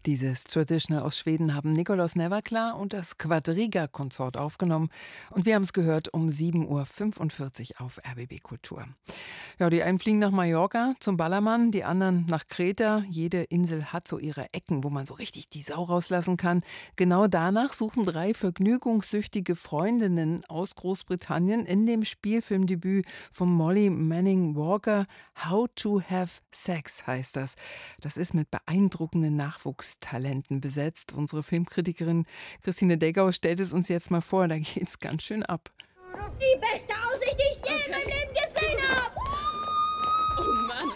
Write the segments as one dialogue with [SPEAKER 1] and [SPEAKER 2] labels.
[SPEAKER 1] Dieses Traditional aus Schweden haben Nikolaus Neverklar und das Quadriga-Konsort aufgenommen. Und wir haben es gehört um 7:45 Uhr auf RBB Kultur. Ja, die einen fliegen nach Mallorca zum Ballermann, die anderen nach Kreta. Jede Insel hat so ihre Ecken, wo man so richtig die Sau rauslassen kann. Genau danach suchen 3 vergnügungssüchtige Freundinnen aus Großbritannien in dem Spielfilmdebüt von Molly Manning Walker. How to Have Sex heißt das. Das ist mit beeindruckenden Nachwuchstalenten besetzt. Unsere Filmkritikerin Christine Deggau stellt es uns jetzt mal vor. Da geht's ganz schön ab.
[SPEAKER 2] Die beste Aussicht, die ich je in meinem Leben gesehen habe!
[SPEAKER 3] Oh Mann!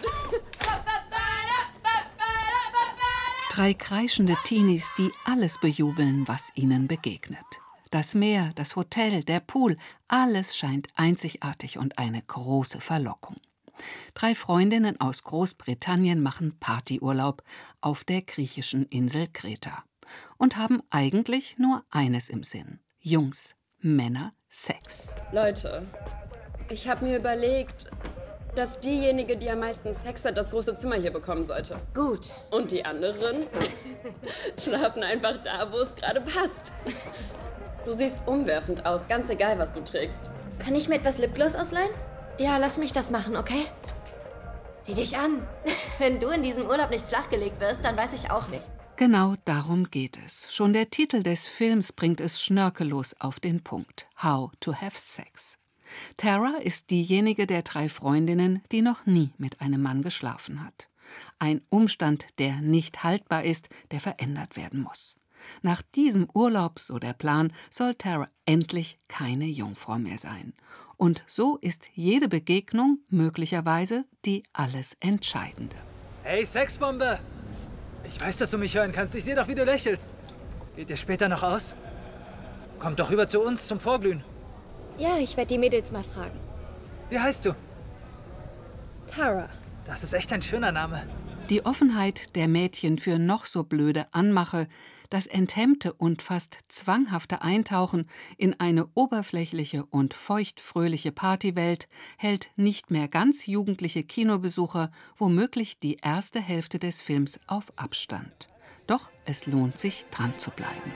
[SPEAKER 4] 3 kreischende Teenies, die alles bejubeln, was ihnen begegnet. Das Meer, das Hotel, der Pool, alles scheint einzigartig und eine große Verlockung. 3 Freundinnen aus Großbritannien machen Partyurlaub auf der griechischen Insel Kreta und haben eigentlich nur eines im Sinn: Jungs, Männer, Sex.
[SPEAKER 3] Leute, ich habe mir überlegt, dass diejenige, die am meisten Sex hat, das große Zimmer hier bekommen sollte.
[SPEAKER 2] Gut.
[SPEAKER 3] Und die anderen schlafen einfach da, wo es gerade passt. Du siehst umwerfend aus, ganz egal, was du trägst.
[SPEAKER 2] Kann ich mir etwas Lipgloss ausleihen? Ja, lass mich das machen, okay? Sieh dich an. Wenn du in diesem Urlaub nicht flachgelegt wirst, dann weiß ich auch nicht.
[SPEAKER 4] Genau darum geht es. Schon der Titel des Films bringt es schnörkellos auf den Punkt: How to Have Sex. Tara ist diejenige der 3 Freundinnen, die noch nie mit einem Mann geschlafen hat. Ein Umstand, der nicht haltbar ist, der verändert werden muss. Nach diesem Urlaub, so der Plan, soll Tara endlich keine Jungfrau mehr sein. Und so ist jede Begegnung möglicherweise die alles Entscheidende.
[SPEAKER 5] Hey, Sexbombe! Ich weiß, dass du mich hören kannst. Ich sehe doch, wie du lächelst. Geht ihr später noch aus? Kommt doch rüber zu uns zum Vorglühen.
[SPEAKER 2] Ja, ich werde die Mädels mal fragen.
[SPEAKER 5] Wie heißt du?
[SPEAKER 2] Tara.
[SPEAKER 5] Das ist echt ein schöner Name.
[SPEAKER 4] Die Offenheit der Mädchen für noch so blöde Anmache, das enthemmte und fast zwanghafte Eintauchen in eine oberflächliche und feuchtfröhliche Partywelt hält nicht mehr ganz jugendliche Kinobesucher womöglich die erste Hälfte des Films auf Abstand. Doch es lohnt sich, dran zu bleiben.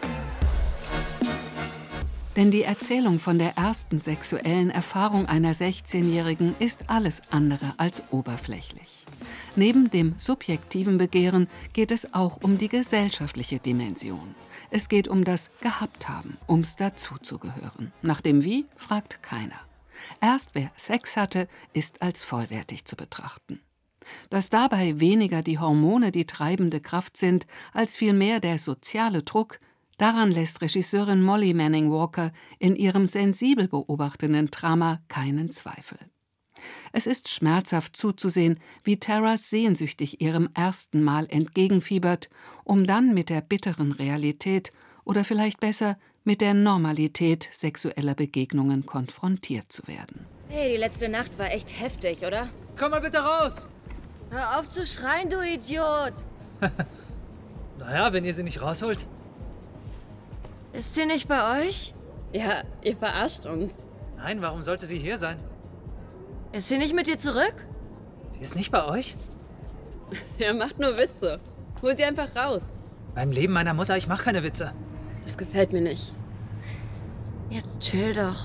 [SPEAKER 4] Denn die Erzählung von der ersten sexuellen Erfahrung einer 16-Jährigen ist alles andere als oberflächlich. Neben dem subjektiven Begehren geht es auch um die gesellschaftliche Dimension. Es geht um das Gehabthaben, ums Dazuzugehören. Nach dem Wie fragt keiner. Erst wer Sex hatte, ist als vollwertig zu betrachten. Dass dabei weniger die Hormone die treibende Kraft sind, als vielmehr der soziale Druck, daran lässt Regisseurin Molly Manning Walker in ihrem sensibel beobachtenden Drama keinen Zweifel. Es ist schmerzhaft zuzusehen, wie Tara sehnsüchtig ihrem ersten Mal entgegenfiebert, um dann mit der bitteren Realität oder vielleicht besser mit der Normalität sexueller Begegnungen konfrontiert zu werden.
[SPEAKER 2] Hey, die letzte Nacht war echt heftig, oder?
[SPEAKER 5] Komm mal bitte raus!
[SPEAKER 2] Hör auf zu schreien, du Idiot!
[SPEAKER 5] Naja, wenn ihr sie nicht rausholt.
[SPEAKER 2] Ist sie nicht bei euch?
[SPEAKER 3] Ja, ihr verarscht uns.
[SPEAKER 5] Nein, warum sollte sie hier sein?
[SPEAKER 2] Ist sie nicht mit dir zurück?
[SPEAKER 5] Sie ist nicht bei euch?
[SPEAKER 3] Er macht nur Witze. Hol sie einfach raus.
[SPEAKER 5] Beim Leben meiner Mutter, ich mache keine Witze.
[SPEAKER 3] Das gefällt mir nicht.
[SPEAKER 2] Jetzt chill doch.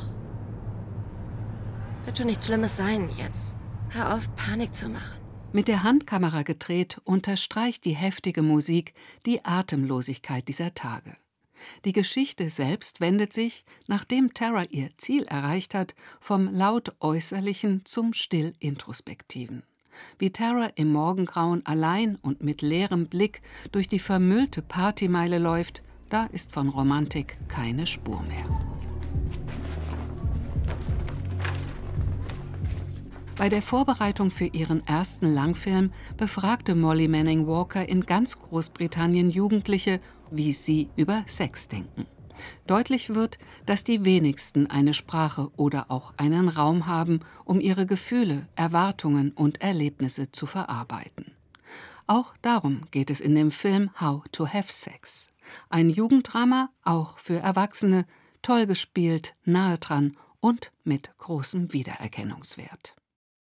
[SPEAKER 2] Wird schon nichts Schlimmes sein jetzt. Hör auf, Panik zu machen.
[SPEAKER 4] Mit der Handkamera gedreht unterstreicht die heftige Musik die Atemlosigkeit dieser Tage. Die Geschichte selbst wendet sich, nachdem Tara ihr Ziel erreicht hat, vom laut Äußerlichen zum still Introspektiven. Wie Tara im Morgengrauen allein und mit leerem Blick durch die vermüllte Partymeile läuft, da ist von Romantik keine Spur mehr. Bei der Vorbereitung für ihren ersten Langfilm befragte Molly Manning Walker in ganz Großbritannien Jugendliche, wie sie über Sex denken. Deutlich wird, dass die wenigsten eine Sprache oder auch einen Raum haben, um ihre Gefühle, Erwartungen und Erlebnisse zu verarbeiten. Auch darum geht es in dem Film How to Have Sex. Ein Jugenddrama, auch für Erwachsene, toll gespielt, nahe dran und mit großem Wiedererkennungswert.